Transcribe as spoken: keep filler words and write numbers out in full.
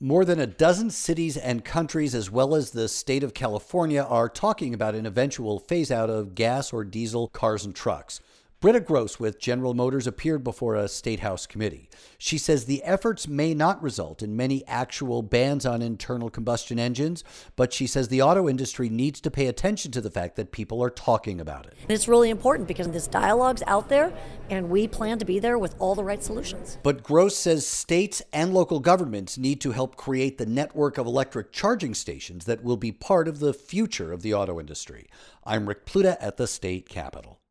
More than a dozen cities and countries, as well as the state of California, are talking about an eventual phase out of gas or diesel cars and trucks. Britta Gross with General Motors appeared before a State House committee. She says the efforts may not result in many actual bans on internal combustion engines, but she says the auto industry needs to pay attention to the fact that people are talking about it. It's really important because this dialogue's out there, and we plan to be there with all the right solutions. But Gross says states and local governments need to help create the network of electric charging stations that will be part of the future of the auto industry. I'm Rick Pluta at the state capitol.